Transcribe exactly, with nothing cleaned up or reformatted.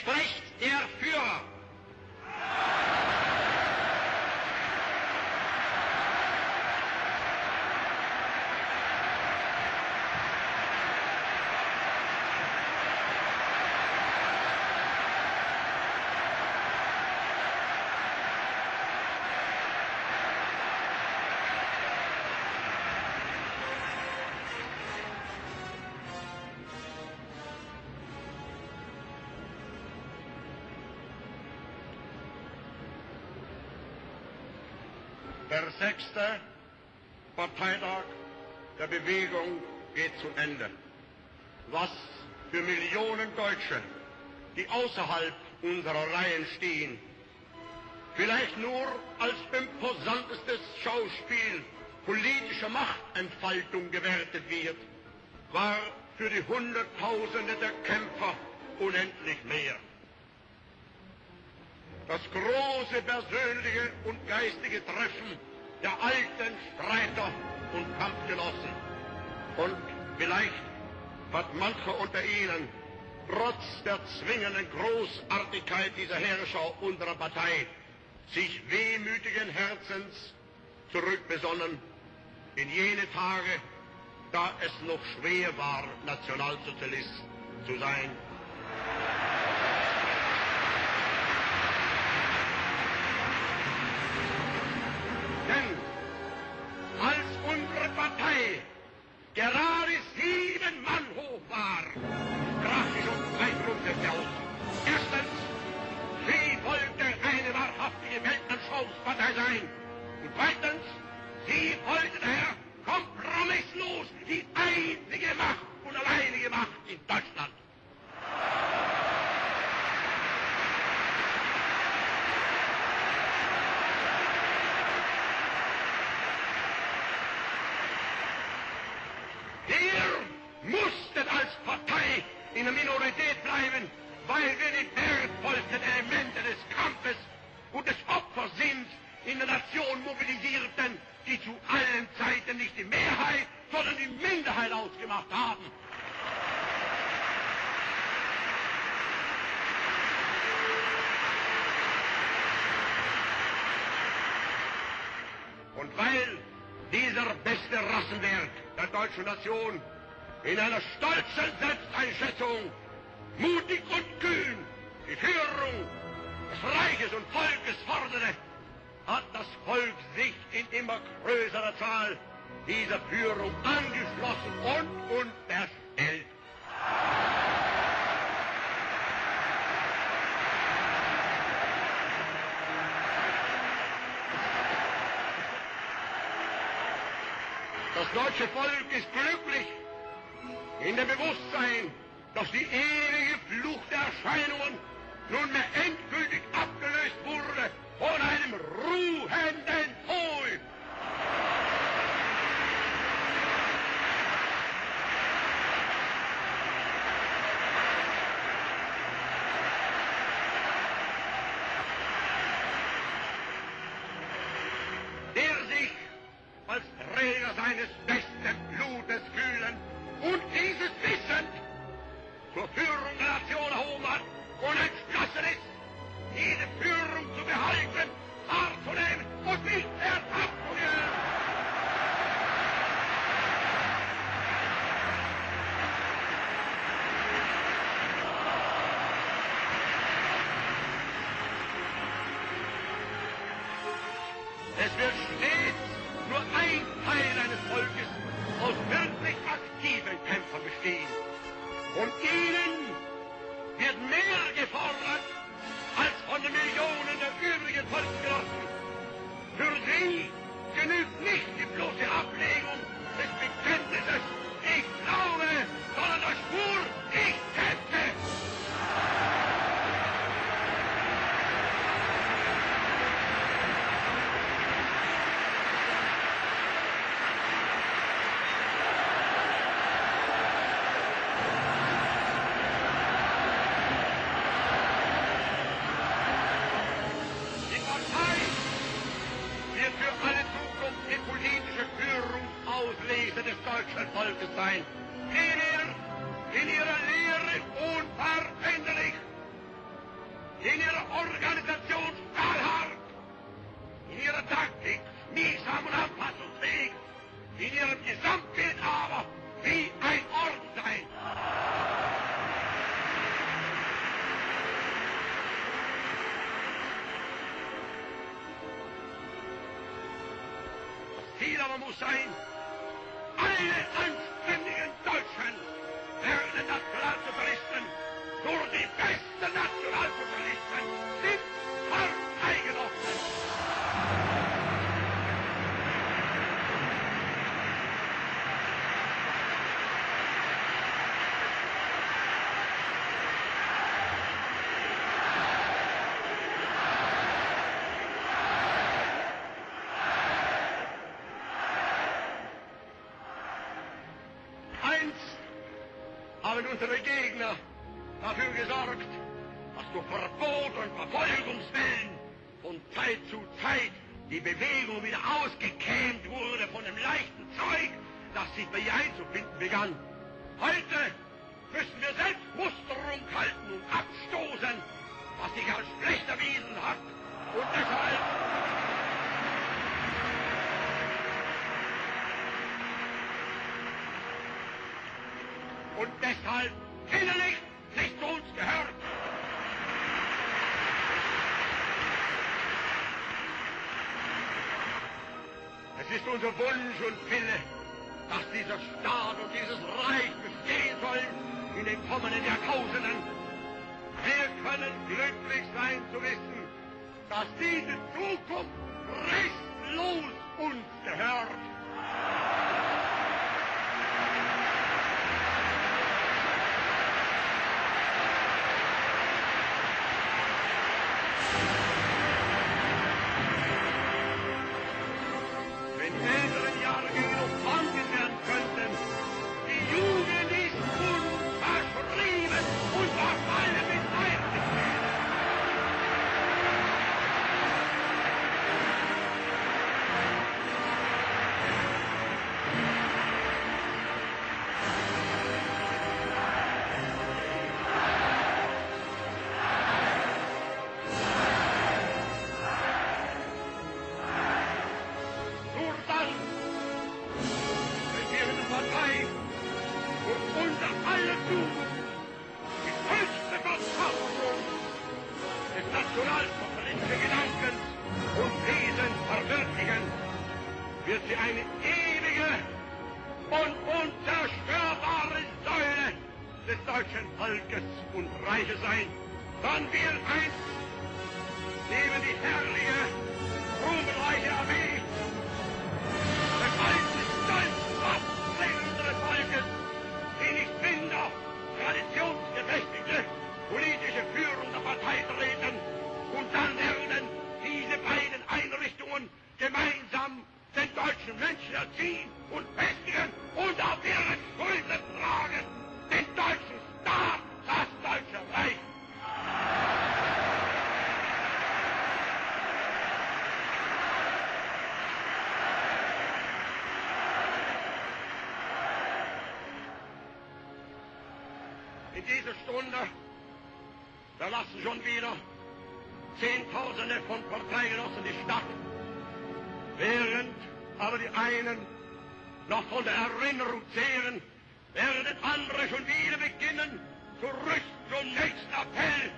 spricht der Führer. Der sechste Parteitag der Bewegung geht zu Ende. Was für Millionen Deutsche, die außerhalb unserer Reihen stehen, vielleicht nur als imposantestes Schauspiel politischer Machtentfaltung gewertet wird, war für die Hunderttausende der Kämpfer unendlich mehr. Das große persönliche und geistige Treffen der alten Streiter und Kampfgenossen. Und vielleicht hat mancher unter ihnen trotz der zwingenden Großartigkeit dieser Heerschau unserer Partei sich wehmütigen Herzens zurückbesonnen in jene Tage, da es noch schwer war, Nationalsozialist zu sein. Denn als unsere Partei gerade sieben Mann hoch war, sprach sie schon zwei Grundsätze aus. Erstens, sie wollte eine wahrhaftige Weltanschauungspartei sein. Und zweitens, sie wollte daher kompromisslos die einzige Macht und alleinige Macht in Deutschland. Wir mussten als Partei in der Minorität bleiben, weil wir die wertvollsten Elemente des Kampfes und des Opfersinns in der Nation mobilisierten, die zu allen Zeiten nicht die Mehrheit, sondern die Minderheit ausgemacht haben. Und weil dieser beste Rassenwert der deutschen Nation in einer stolzen Selbsteinschätzung, mutig und kühn die Führung des Reiches und Volkes forderte, hat das Volk sich in immer größerer Zahl dieser Führung angeschlossen und unterstellt. Das deutsche Volk ist glücklich in dem Bewusstsein, dass die ewige Flucht der Erscheinungen nunmehr endgültig abgelöst wurde von einem ruhenden Tod. Der sich als Träger seines besten Blutes fühlen und dieses wissend zur Führung der Nation erhoben hat und entschlossen ist, jede Führung zu behalten, wahrzunehmen und nicht mehr abzugeben. Es wird stets nur ein Teil eines Volkes aus wirklich aktiven Kämpfern bestehen. Und ihnen wird mehr gefordert als von den Millionen der übrigen Volksgenossen. Für sie genügt nicht die bloße Ablegung des Bekenntnisses, ich glaube, sondern der Spur, ich kämpfe. in ihrer Organisation stahlhart, in ihrer Taktik schmiegsam und anpassungsfähig, in ihrem Gesamtbild aber wie ein Orden sein. Das Ziel aber muss sein, alle anständigen Deutschen werden Nationalsozialisten, nur die besten Nationalsozialisten sind Parteigenossen. Haben unsere Gegner dafür gesorgt, dass durch Verbot und Verfolgungswellen von Zeit zu Zeit die Bewegung wieder ausgekämmt wurde von dem leichten Zeug, das sich bei ihr einzufinden begann. Heute müssen wir selbst Musterung halten und abstoßen, was sich als schlecht erwiesen hat. Und deshalb Und deshalb innerlich nicht zu uns gehört. Es ist unser Wunsch und Wille, dass dieser Staat und dieses Reich bestehen sollen in den kommenden Jahrtausenden. Wir können glücklich sein zu wissen, dass diese Zukunft restlos uns gehört. Wird sie eine ewige und unzerstörbare Säule des deutschen Volkes und Reiches sein, dann wird einst neben die herrliche, ruhmreiche Armee des alten, stolzen Waffenträger unseres Volkes, die nicht minder traditionsgefestigte politische Führung der Partei treten, und dann werden diese beiden Einrichtungen gemeinsam den deutschen Menschen erziehen und festigen und auf ihren Schultern tragen, den deutschen Staat, das deutsche Reich. In dieser Stunde verlassen schon wieder Zehntausende von Parteigenossen die Stadt, während aber die einen noch von der Erinnerung zehren, werden andere schon wieder beginnen, zurück zum nächsten Appell